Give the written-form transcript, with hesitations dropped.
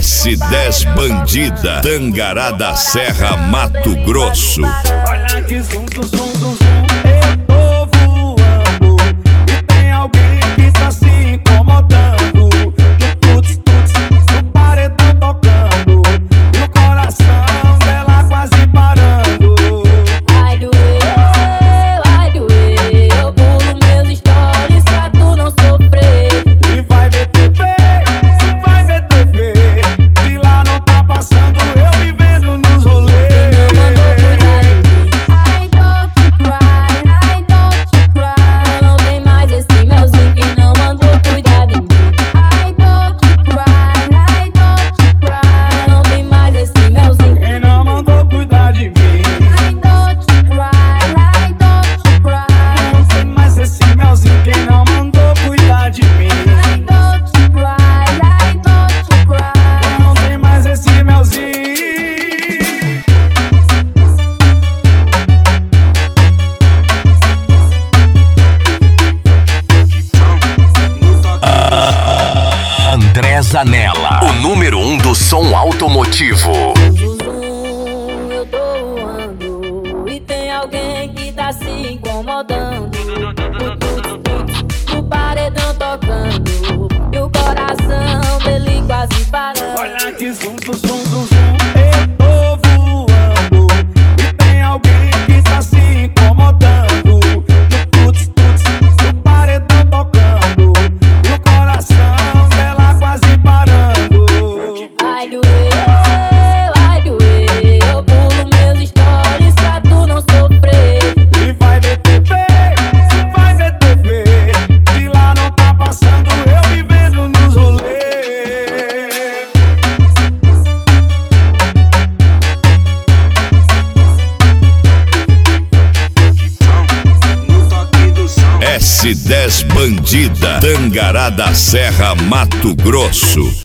S10 Bandida, Tangará da Serra, Mato Grosso. Olha que zum, zum, zum, zum, zum. Eu tô voando e tem alguém que tá se incomodando. No tuts, tuts, no paredão tocando, no coração dela quase parando. Vai doer, eu pulo meus stories pra tu não sofrer. E vai ver TV, vai ver TV, e lá não tá passando eu vivendo nos rolês. I don't cry, não tem mais esse melzinho que não mandou cuidar de mim. I don't cry, não tem mais esse melzinho. Quem não mandou cuidar de mim? I don't cry, Não tem mais esse melzinho. Quem não mandou cuidar de mim? I don't cry. Não tem mais esse melzinho. André Zanella, o número 1 do som automotivo. Eu tô voando e tem alguém que tá se incomodando. O paredão tocando e o coração dele quase parando. Olha que zum, zum, zum, zum, zum. Eu tô voando e tem alguém que tá se incomodando. No tuts, tuts, no paredão tocando, no coração dela quase parando. Vai doer, eu pulo meus stories pra tu não sofrer. E vai ver TV, vai ver TV, e lá não tá passando eu vivendo nos rolês. S10 Bandida, Tangará da Serra, Mato Grosso.